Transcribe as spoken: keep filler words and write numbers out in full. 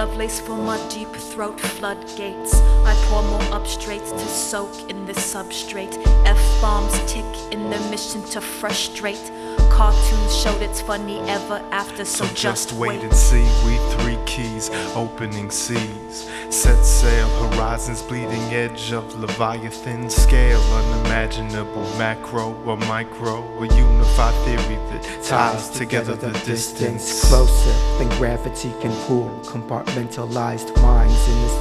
Lovelace for my deep throat floodgates. I pour more upstraights to soak in the substrate. F-bombs tick in the mission to frustrate. Cartoons showed it's funny ever after, so, So just, just wait wait. and see, we three keys, opening seas. Set sail, horizons bleeding edge of Leviathan scale. Unimaginable macro or micro, a unified theory that ties together the distance. Closer than gravity can pull compartmentalized minds in this